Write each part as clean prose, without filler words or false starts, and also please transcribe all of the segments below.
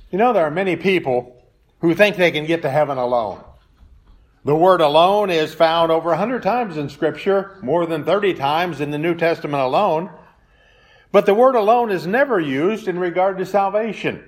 You know, there are many people who think they can get to heaven alone. The word alone is found over 100 times in Scripture, more than 30 times in the New Testament alone. But the word alone is never used in regard to salvation.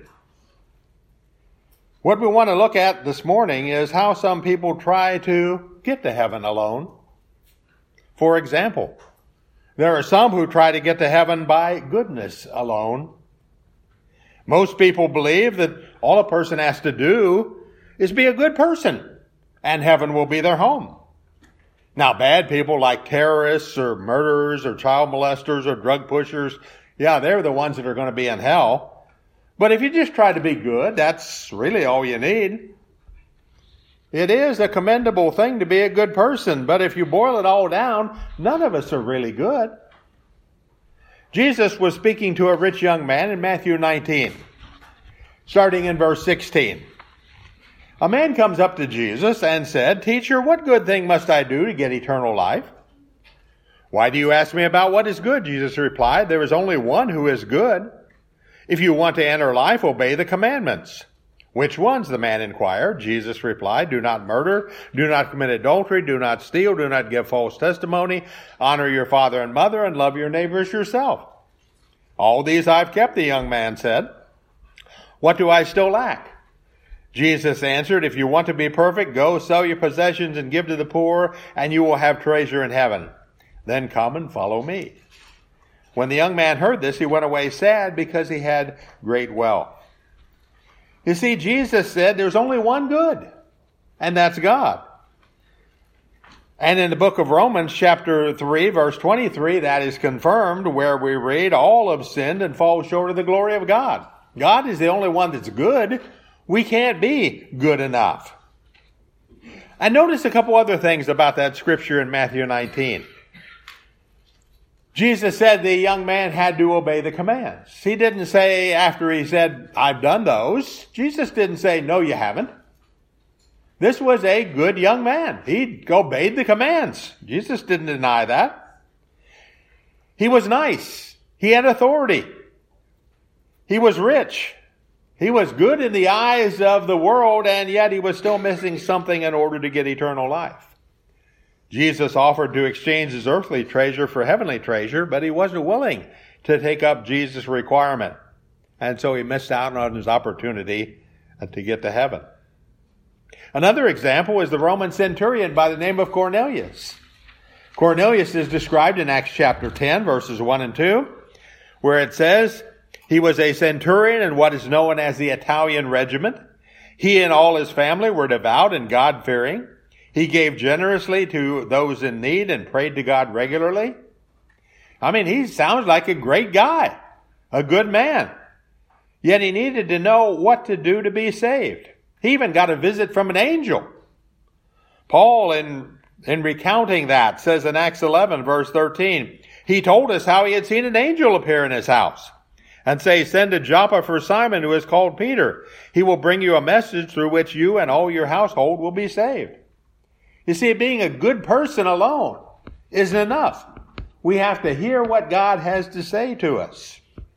What we want to look at this morning is how some people try to get to heaven alone. For example, there are some who try to get to heaven by goodness alone. Most people believe that all a person has to do is be a good person, and heaven will be their home. Now, bad people like terrorists or murderers or child molesters or drug pushers, yeah, they're the ones that are going to be in hell. But if you just try to be good, that's really all you need. It is a commendable thing to be a good person, but if you boil it all down, none of us are really good. Jesus was speaking to a rich young man in Matthew 19, starting in verse 16. A man comes up to Jesus and said, "Teacher, what good thing must I do to get eternal life?" "Why do you ask me about what is good?" Jesus replied. "There is only one who is good. If you want to enter life, obey the commandments." "Which ones?" the man inquired. Jesus replied, "Do not murder, do not commit adultery, do not steal, do not give false testimony, honor your father and mother, and love your neighbors yourself." "All these I've kept," the young man said. "What do I still lack?" Jesus answered, "If you want to be perfect, go sell your possessions and give to the poor, and you will have treasure in heaven. Then come and follow me." When the young man heard this, he went away sad because he had great wealth. You see, Jesus said there's only one good, and that's God. And in the book of Romans, chapter 3, verse 23, that is confirmed, where we read, "All have sinned and fall short of the glory of God." God is the only one that's good. We can't be good enough. And notice a couple other things about that scripture in Matthew 19. Jesus said the young man had to obey the commands. He didn't say, after he said, "I've done those," Jesus didn't say, "No, you haven't." This was a good young man. He obeyed the commands. Jesus didn't deny that. He was nice. He had authority. He was rich. He was good in the eyes of the world, and yet he was still missing something in order to get eternal life. Jesus offered to exchange his earthly treasure for heavenly treasure, but he wasn't willing to take up Jesus' requirement. And so he missed out on his opportunity to get to heaven. Another example is the Roman centurion by the name of Cornelius. Cornelius is described in Acts chapter 10, verses 1 and 2, where it says, he was a centurion in what is known as the Italian regiment. He and all his family were devout and God-fearing. He gave generously to those in need and prayed to God regularly. I mean, he sounds like a great guy, a good man. Yet he needed to know what to do to be saved. He even got a visit from an angel. Paul, in recounting that, says in Acts 11, verse 13, he told us how he had seen an angel appear in his house and say, "Send to Joppa for Simon, who is called Peter. He will bring you a message through which you and all your household will be saved." You see, being a good person alone isn't enough. We have to hear what God has to say to us.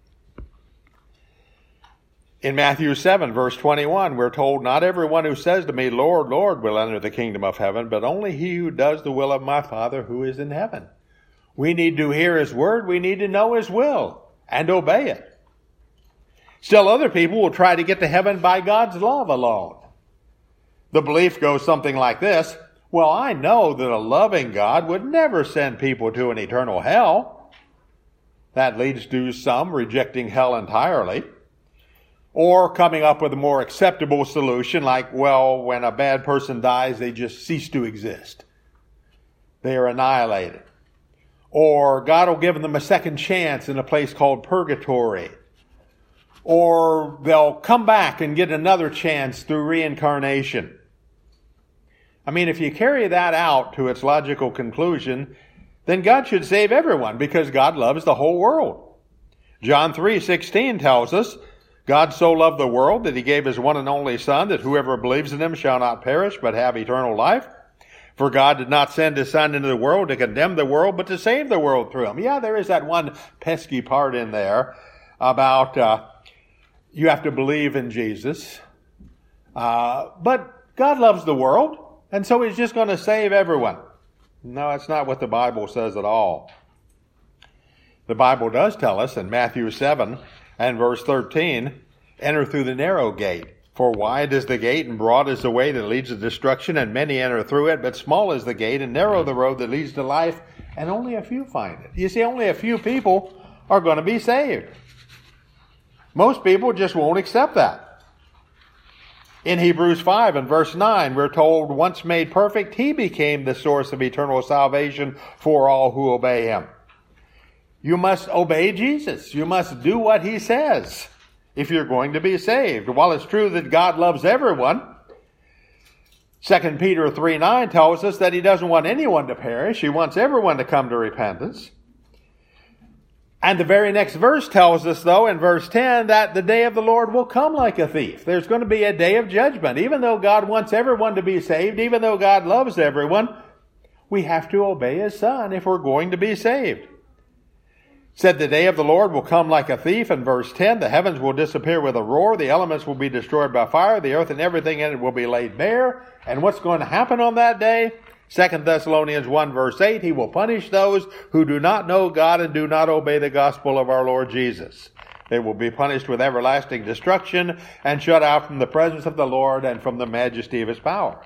In Matthew 7, verse 21, we're told, "Not everyone who says to me, 'Lord, Lord,' will enter the kingdom of heaven, but only he who does the will of my Father who is in heaven." We need to hear his word. We need to know his will and obey it. Still, other people will try to get to heaven by God's love alone. The belief goes something like this: well, I know that a loving God would never send people to an eternal hell. That leads to some rejecting hell entirely, or coming up with a more acceptable solution like, well, when a bad person dies, they just cease to exist. They are annihilated. Or God will give them a second chance in a place called purgatory. Or they'll come back and get another chance through reincarnation. I mean, if you carry that out to its logical conclusion, then God should save everyone because God loves the whole world. John 3:16 tells us, "God so loved the world that he gave his one and only Son, that whoever believes in him shall not perish but have eternal life. For God did not send his Son into the world to condemn the world, but to save the world through him." Yeah, there is that one pesky part in there about, you have to believe in Jesus. But God loves the world, and so he's just going to save everyone. No, that's not what the Bible says at all. The Bible does tell us in Matthew 7 and verse 13, enter through the narrow gate. For wide is the gate and broad is the way that leads to destruction, and many enter through it. But small is the gate and narrow the road that leads to life, and only a few find it. You see, only a few people are going to be saved. Most people just won't accept that. In Hebrews 5 and verse 9, we're told, once made perfect, he became the source of eternal salvation for all who obey him. You must obey Jesus. You must do what he says if you're going to be saved. While it's true that God loves everyone, 2 Peter 3:9 tells us that he doesn't want anyone to perish. He wants everyone to come to repentance. And the very next verse tells us, though, in verse 10, that the day of the Lord will come like a thief. There's going to be a day of judgment. Even though God wants everyone to be saved, even though God loves everyone, we have to obey his Son if we're going to be saved. Said the day of the Lord will come like a thief in verse 10. The heavens will disappear with a roar. The elements will be destroyed by fire. The earth and everything in it will be laid bare. And what's going to happen on that day? 2 Thessalonians 1 verse 8, he will punish those who do not know God and do not obey the gospel of our Lord Jesus. They will be punished with everlasting destruction and shut out from the presence of the Lord and from the majesty of his power.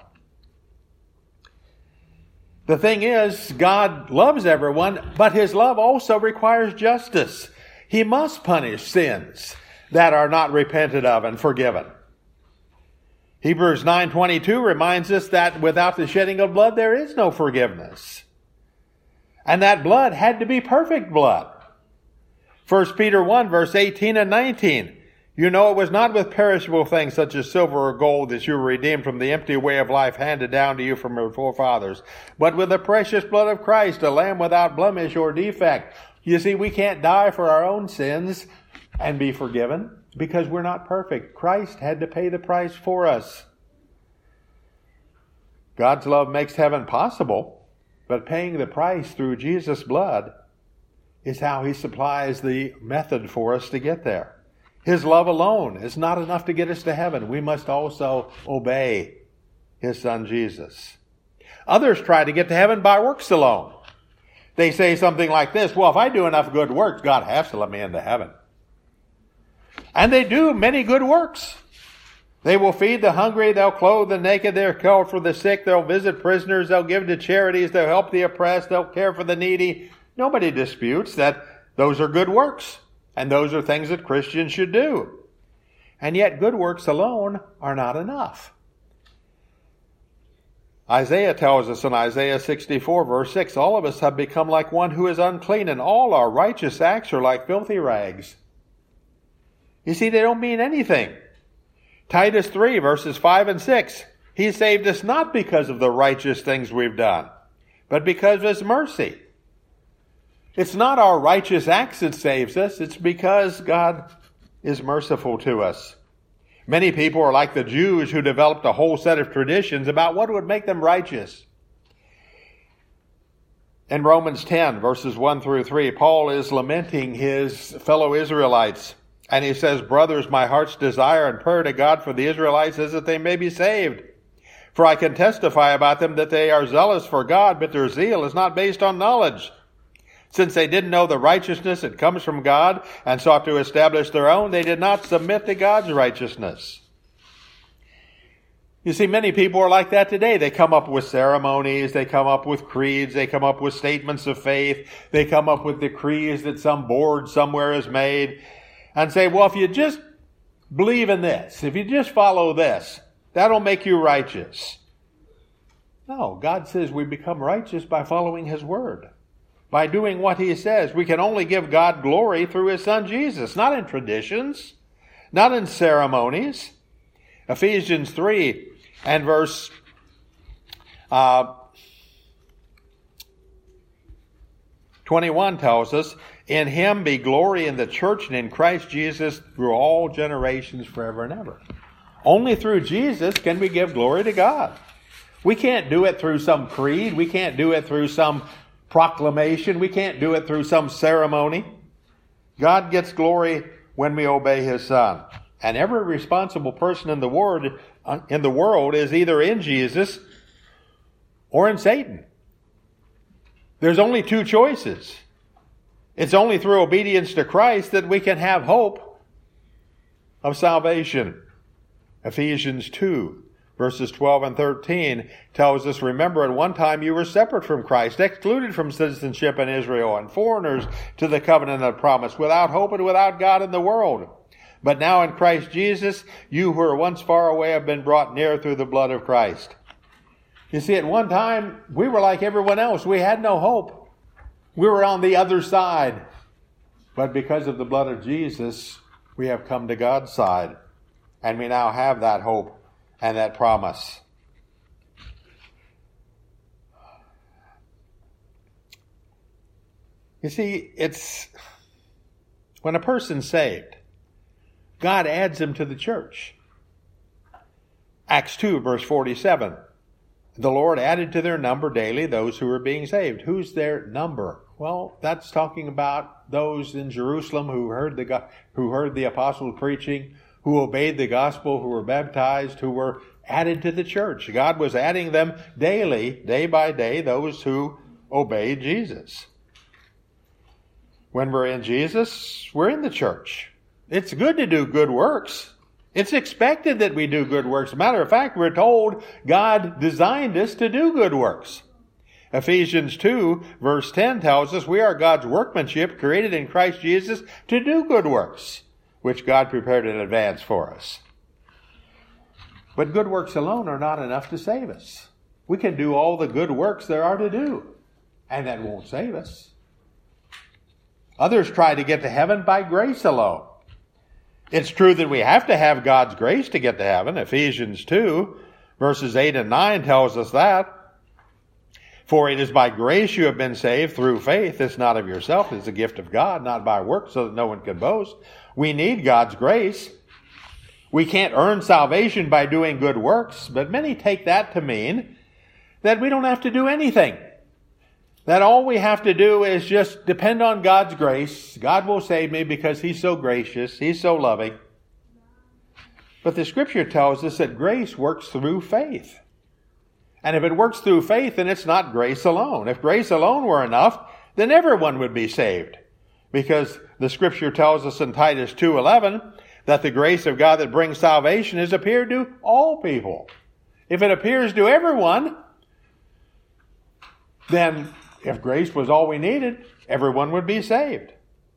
The thing is, God loves everyone, but his love also requires justice. He must punish sins that are not repented of and forgiven. Hebrews 9:22 reminds us that without the shedding of blood, there is no forgiveness. And that blood had to be perfect blood. 1 Peter 1 verse 18 and 19. You know it was not with perishable things such as silver or gold that you were redeemed from the empty way of life handed down to you from your forefathers, but with the precious blood of Christ, a lamb without blemish or defect. You see, we can't die for our own sins and be forgiven because we're not perfect. Christ had to pay the price for us. God's love makes heaven possible, but paying the price through Jesus' blood is how he supplies the method for us to get there. His love alone is not enough to get us to heaven. We must also obey his Son Jesus. Others try to get to heaven by works alone. They say something like this, well, if I do enough good works, God has to let me into heaven. And they do many good works. They will feed the hungry, they'll clothe the naked, they'll care for the sick, they'll visit prisoners, they'll give to charities, they'll help the oppressed, they'll care for the needy. Nobody disputes that those are good works. And those are things that Christians should do. And yet good works alone are not enough. Isaiah tells us in Isaiah 64 verse 6, all of us have become like one who is unclean, and all our righteous acts are like filthy rags. You see, they don't mean anything. Titus 3 verses 5 and 6, he saved us not because of the righteous things we've done, but because of his mercy. It's not our righteous acts that saves us. It's because God is merciful to us. Many people are like the Jews who developed a whole set of traditions about what would make them righteous. In Romans 10, verses 1 through 3, Paul is lamenting his fellow Israelites. And he says, brothers, my heart's desire and prayer to God for the Israelites is that they may be saved. For I can testify about them that they are zealous for God, but their zeal is not based on knowledge. Since they didn't know the righteousness that comes from God and sought to establish their own, they did not submit to God's righteousness. You see, many people are like that today. They come up with ceremonies, they come up with creeds, they come up with statements of faith, they come up with decrees that some board somewhere has made, and say, well, if you just believe in this, if you just follow this, that'll make you righteous. No, God says we become righteous by following his word. By doing what he says. We can only give God glory through his Son Jesus, not in traditions, not in ceremonies. Ephesians 3 and verse 21 tells us, in him be glory in the church and in Christ Jesus through all generations forever and ever. Only through Jesus can we give glory to God. We can't do it through some creed. We can't do it through some proclamation. We can't do it through some ceremony. God gets glory when we obey his Son. And every responsible person in the world is either in Jesus or in Satan. There's only two choices. It's only through obedience to Christ that we can have hope of salvation. Ephesians 2, verses 12 and 13 tells us, remember at one time you were separate from Christ, excluded from citizenship in Israel, and foreigners to the covenant of promise, without hope and without God in the world. But now in Christ Jesus, you who were once far away have been brought near through the blood of Christ. You see, at one time, we were like everyone else. We had no hope. We were on the other side. But because of the blood of Jesus, we have come to God's side. And we now have that hope and that promise. You see, it's when a person's saved, God adds them to the church. Acts 2, verse 47. The Lord added to their number daily those who were being saved. Who's their number? Well, that's talking about those in Jerusalem who heard the apostles preaching, who obeyed the gospel, who were baptized, who were added to the church. God was adding them daily, day by day, those who obeyed Jesus. When we're in Jesus, we're in the church. It's good to do good works. It's expected that we do good works. As a matter of fact, we're told God designed us to do good works. Ephesians 2, verse 10 tells us we are God's workmanship created in Christ Jesus to do good works, which God prepared in advance for us. But good works alone are not enough to save us. We can do all the good works there are to do, and that won't save us. Others try to get to heaven by grace alone. It's true that we have to have God's grace to get to heaven. Ephesians 2, verses 8 and 9 tells us that. For it is by grace you have been saved through faith. It's not of yourself. It's a gift of God, not by works, so that no one can boast. We need God's grace. We can't earn salvation by doing good works, but many take that to mean that we don't have to do anything. That all we have to do is just depend on God's grace. God will save me because He's so gracious. He's so loving. But the Scripture tells us that grace works through faith. And if it works through faith, then it's not grace alone. If grace alone were enough, then everyone would be saved. Because the Scripture tells us in Titus 2:11 that the grace of God that brings salvation has appeared to all people. If it appears to everyone, then if grace was all we needed, everyone would be saved.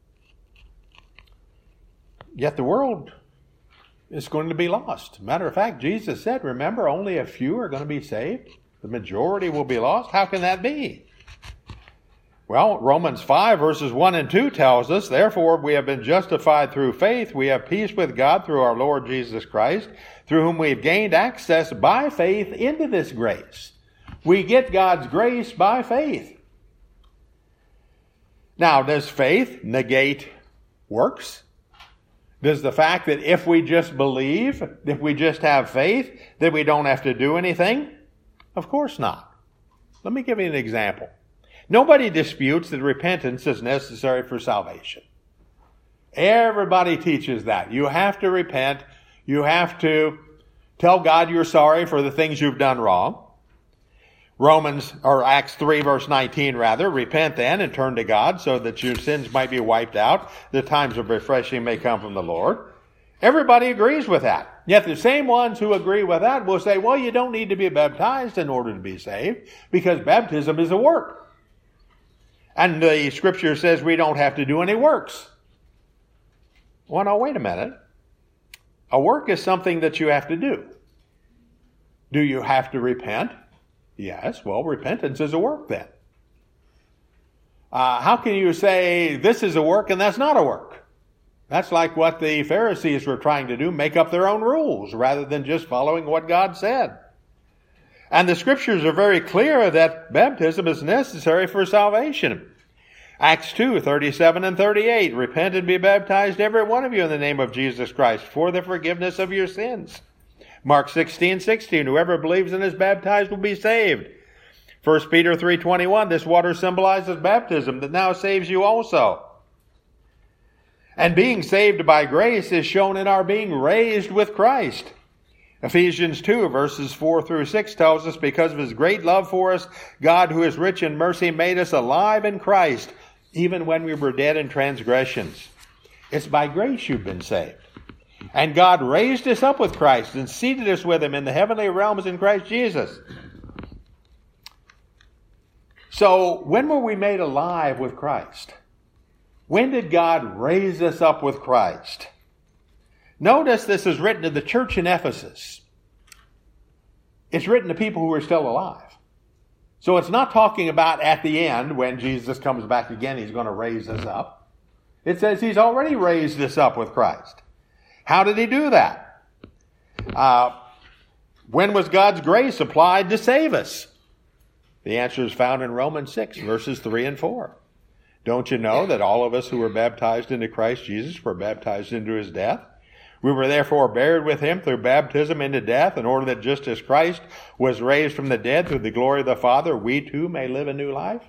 Yet the world is going to be lost. Matter of fact, Jesus said, remember, only a few are going to be saved. The majority will be lost. How can that be? Well, Romans 5 verses 1 and 2 tells us, therefore we have been justified through faith. We have peace with God through our Lord Jesus Christ, through whom we've gained access by faith into this grace. We get God's grace by faith. Now, does faith negate works? Does the fact that if we just believe, if we just have faith, that we don't have to do anything? Of course not. Let me give you an example. Nobody disputes that repentance is necessary for salvation. Everybody teaches that. You have to repent. You have to tell God you're sorry for the things you've done wrong. Acts 3 verse 19 rather, repent then and turn to God so that your sins might be wiped out. The times of refreshing may come from the Lord. Everybody agrees with that. Yet the same ones who agree with that will say, well, you don't need to be baptized in order to be saved because baptism is a work. And the Scripture says we don't have to do any works. Well, now wait a minute. A work is something that you have to do. Do you have to repent? Yes, well, repentance is a work then. How can you say this is a work and that's not a work? That's like what the Pharisees were trying to do, make up their own rules rather than just following what God said. And the Scriptures are very clear that baptism is necessary for salvation. Acts 2, 37 and 38, repent and be baptized every one of you in the name of Jesus Christ for the forgiveness of your sins. Mark 16:16, whoever believes and is baptized will be saved. 1 Peter 3:21, this water symbolizes baptism that now saves you also. And being saved by grace is shown in our being raised with Christ. Ephesians 2, verses 4 through 6 tells us, because of his great love for us, God, who is rich in mercy, made us alive in Christ, even when we were dead in transgressions. It's by grace you've been saved. And God raised us up with Christ and seated us with him in the heavenly realms in Christ Jesus. So, when were we made alive with Christ? When did God raise us up with Christ? Notice this is written to the church in Ephesus. It's written to people who are still alive. So it's not talking about at the end, when Jesus comes back again, he's going to raise us up. It says he's already raised us up with Christ. How did he do that? When was God's grace applied to save us? The answer is found in Romans 6, verses 3 and 4. Don't you know that all of us who were baptized into Christ Jesus were baptized into his death? We were therefore buried with him through baptism into death, in order that just as Christ was raised from the dead through the glory of the Father, we too may live a new life.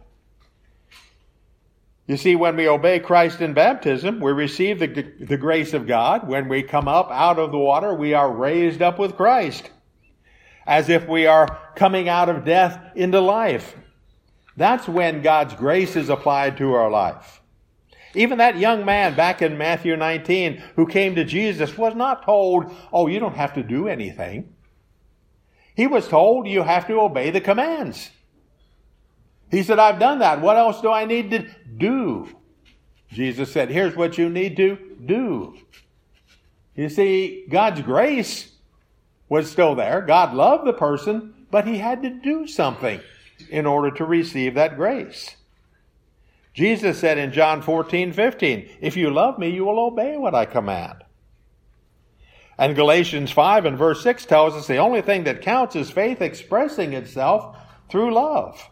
You see, when we obey Christ in baptism, we receive the grace of God. When we come up out of the water, we are raised up with Christ, as if we are coming out of death into life. That's when God's grace is applied to our life. Even that young man back in Matthew 19 who came to Jesus was not told, oh, you don't have to do anything. He was told you have to obey the commands. He said, I've done that. What else do I need to do? Jesus said, here's what you need to do. You see, God's grace was still there. God loved the person, but he had to do something in order to receive that grace. Jesus said in John 14:15, if you love me, you will obey what I command. And Galatians 5 and verse 6 tells us the only thing that counts is faith expressing itself through love.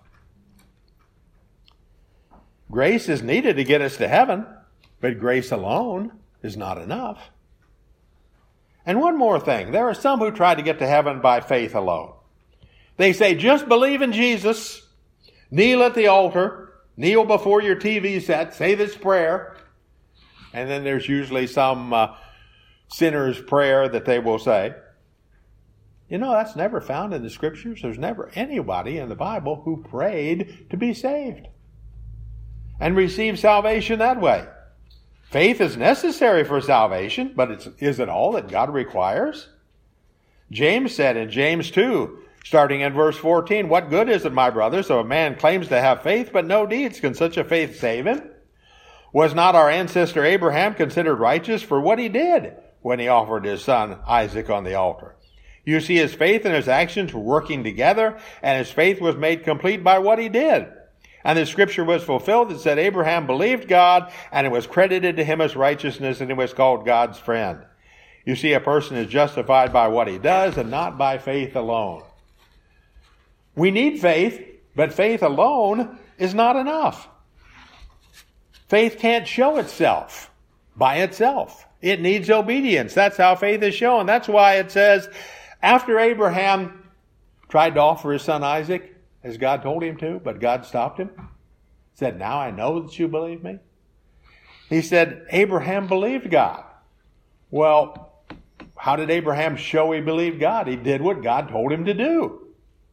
Grace is needed to get us to heaven, but grace alone is not enough. And one more thing. There are some who try to get to heaven by faith alone. They say, just believe in Jesus, kneel at the altar, kneel before your TV set, say this prayer, and then there's usually some sinner's prayer that they will say. You know, that's never found in the Scriptures. There's never anybody in the Bible who prayed to be saved and received salvation that way. Faith is necessary for salvation, but is it all that God requires? James said in James 2, starting in verse 14, what good is it, my brothers, if a man claims to have faith but no deeds? Can such a faith save him? Was not our ancestor Abraham considered righteous for what he did when he offered his son Isaac on the altar? You see, his faith and his actions were working together, and his faith was made complete by what he did. And the scripture was fulfilled that said, Abraham believed God, and it was credited to him as righteousness, and he was called God's friend. You see, a person is justified by what he does and not by faith alone. We need faith, but faith alone is not enough. Faith can't show itself by itself. It needs obedience. That's how faith is shown. That's why it says, after Abraham tried to offer his son Isaac, as God told him to, but God stopped him, said, now I know that you believe me. He said, Abraham believed God. Well, how did Abraham show he believed God? He did what God told him to do.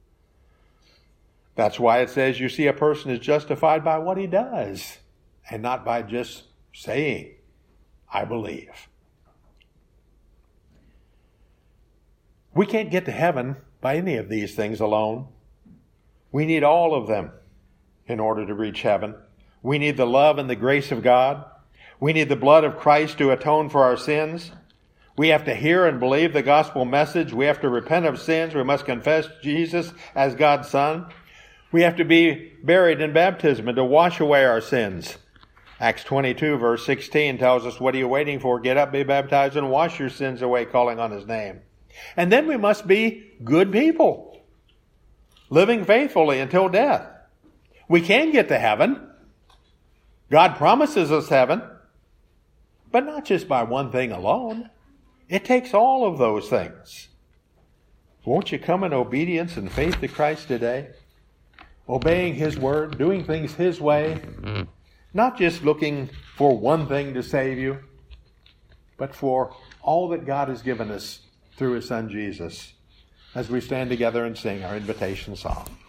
That's why it says you see a person is justified by what he does and not by just saying, I believe. We can't get to heaven by any of these things alone. We need all of them in order to reach heaven. We need the love and the grace of God. We need the blood of Christ to atone for our sins. We have to hear and believe the gospel message. We have to repent of sins. We must confess Jesus as God's Son. We have to be buried in baptism and to wash away our sins. Acts 22 verse 16 tells us, what are you waiting for? Get up, be baptized, and wash your sins away, calling on his name. And then we must be good people, living faithfully until death. We can get to heaven. God promises us heaven, but not just by one thing alone. It takes all of those things. Won't you come in obedience and faith to Christ today? Obeying his word, doing things his way, not just looking for one thing to save you, but for all that God has given us through His Son Jesus, as we stand together and sing our invitation song.